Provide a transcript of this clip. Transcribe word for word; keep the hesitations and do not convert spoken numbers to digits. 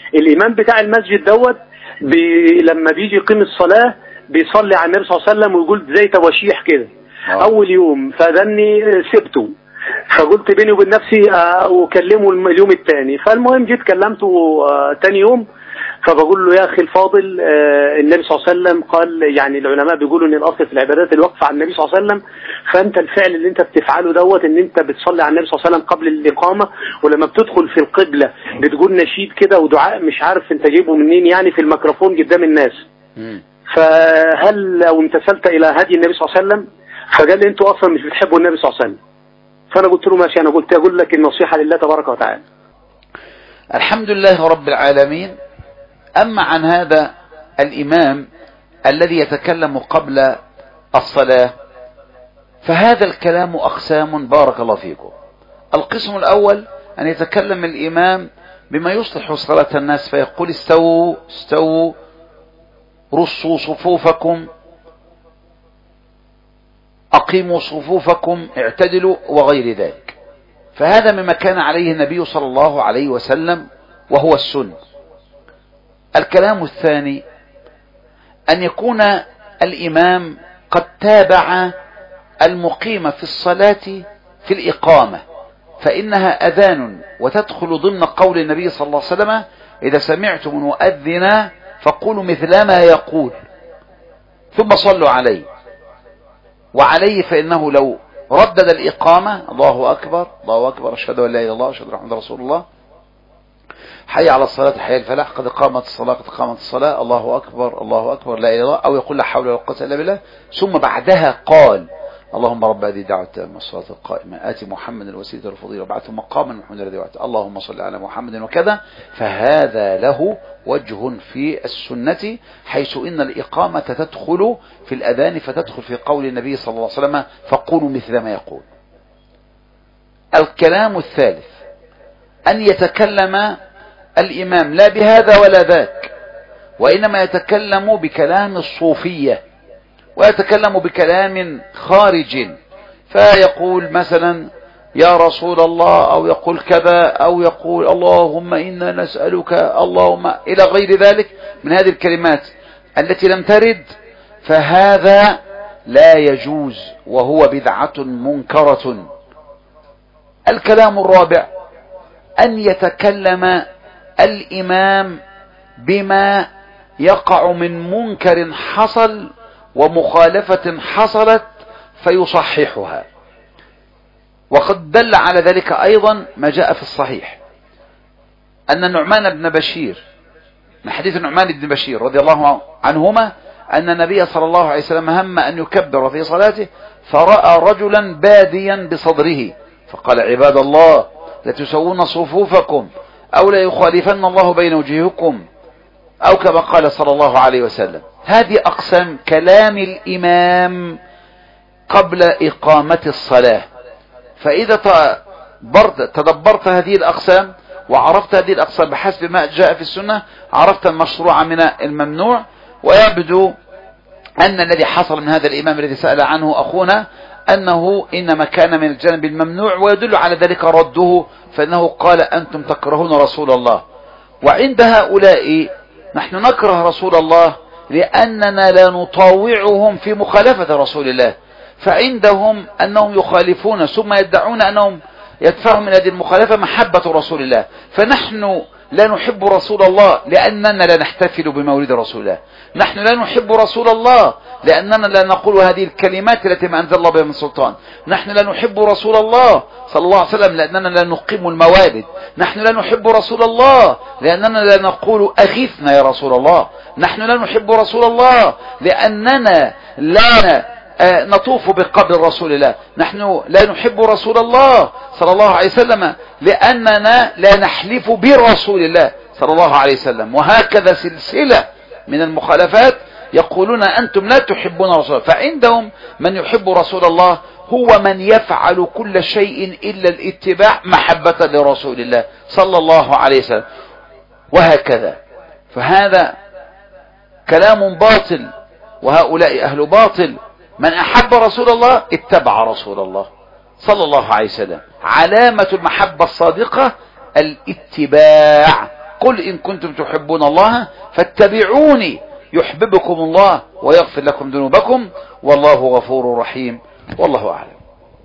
الإمام بتاع المسجد دوت بي لما بيجي يقيم الصلاة بيصلي على النبي صلى الله عليه وسلم ويقول زي تواشيح كده أول يوم، فدني سبته، فقلت بيني وبين نفسي أكلمه اليوم الثاني. فالمهم جيت كلمته ثاني يوم، فبقول له يا أخي الفاضل النبي صلى الله عليه وسلم قال، يعني العلماء بيقولوا إن الأصل في العبادات الوقف على النبي صلى الله عليه وسلم، فأنت الفعل اللي أنت بتفعله دوت إن أنت بتصلي على النبي صلى الله عليه وسلم قبل الإقامة، ولما بتدخل في القبلة بتقول نشيد كده ودعاء مش عارف أنت جايبه منين يعني في الميكروفون قدام الناس. فهل لو امتثلت إلى هدي النبي صلى الله عليه وسلم؟ فقال لي أنتوا أصلا مش بتحبوا النبي صلى الله عليه وسلم. فأنا قلت له ماشي، أنا قلت أقول لك النصيحة لله تبارك وتعالى. الحمد لله رب العالمين. أما عن هذا الإمام الذي يتكلم قبل الصلاة فهذا الكلام أقسام بارك الله فيكم. القسم الأول أن يتكلم الإمام بما يصلح صلاة الناس فيقول استووا استووا رصوا صفوفكم أقيموا صفوفكم اعتدلوا وغير ذلك، فهذا مما كان عليه النبي صلى الله عليه وسلم وهو السنة. الكلام الثاني أن يكون الإمام قد تابع المقيم في الصلاة في الإقامة، فإنها أذان وتدخل ضمن قول النبي صلى الله عليه وسلم إذا سمعتم المؤذن فقولوا مثل ما يقول ثم صلوا عليه. وعليه فإنه لو ردد الإقامة الله أكبر الله أكبر أشهد أن لا إله إلا الله أشهد أن محمدا رسول الله حي على الصلاة حي الفلاح قد قامت الصلاة قد قامت الصلاة الله أكبر الله أكبر لا إله إلا الله، أو يقول لا حول ولا قوة إلا بالله، ثم بعدها قال اللهم رب هذه الدعوة التامة والصلاة القائمة آتي محمد الوسيلة والفضيلة وابعثه مقاما محمودا الذي وعدته اللهم صل على محمد وكذا. فهذا له وجه في السنة، حيث إن الإقامة تدخل في الأذان فتدخل في قول النبي صلى الله عليه وسلم فقولوا مثل ما يقول. الكلام الثالث أن يتكلم الإمام لا بهذا ولا ذاك، وإنما يتكلم بكلام الصوفية ويتكلم بكلام خارج، فيقول مثلا يا رسول الله أو يقول كذا أو يقول اللهم إنا نسألك اللهم إلى غير ذلك من هذه الكلمات التي لم ترد، فهذا لا يجوز وهو بدعة منكرة. الكلام الرابع أن يتكلم الإمام بما يقع من منكر حصل ومخالفة حصلت فيصححها، وقد دل على ذلك أيضا ما جاء في الصحيح أن النعمان بن بشير من حديث النعمان بن بشير رضي الله عنهما أن النبي صلى الله عليه وسلم هم أن يكبر في صلاته فرأى رجلا باديا بصدره فقال عباد الله لتسوون صفوفكم أو لا يخالفن الله بين وجهكم أو كما قال صلى الله عليه وسلم. هذه أقسام كلام الإمام قبل إقامة الصلاة، فإذا تدبرت هذه الأقسام وعرفت هذه الأقسام بحسب ما جاء في السنة عرفت المشروع من الممنوع. ويبدو أن الذي حصل من هذا الإمام الذي سأل عنه أخونا أنه إنما كان من الجانب الممنوع، ويدل على ذلك رده، فإنه قال أنتم تكرهون رسول الله. وعند هؤلاء نحن نكره رسول الله لأننا لا نطاوعهم في مخالفة رسول الله، فعندهم أنهم يخالفون ثم يدعون أنهم يدفعهم من هذه المخالفة محبة رسول الله، فنحن لا نحب رسول الله لأننا لا نحتفل بمولد رسول الله، نحن لا نحب رسول الله لأننا لا نقول هذه الكلمات التي ما أنزل الله بها من سلطان، نحن لا نحب رسول الله صلى الله عليه وسلم لأننا لا نقيم الموالد، نحن لا نحب رسول الله لأننا لا نقول أغثنا يا رسول الله، نحن لا نحب رسول الله لأننا لا نطوف بقبر رسول الله، نحن لا نحب رسول الله صلى الله عليه وسلم لأننا لا نحلف برسول الله صلى الله عليه وسلم. وهكذا سلسلة من المخالفات يقولون أنتم لا تحبون رسول الله. فعندهم من يحب رسول الله هو من يفعل كل شيء إلا الاتباع محبة لرسول الله صلى الله عليه وسلم، وهكذا. فهذا كلام باطل، وهؤلاء أهل باطل. من أحب رسول الله اتبع رسول الله صلى الله عليه وسلم. علامة المحبة الصادقة الاتباع قل إن كنتم تحبون الله فاتبعوني يحببكم الله ويغفر لكم ذنوبكم والله غفور رحيم والله أعلم.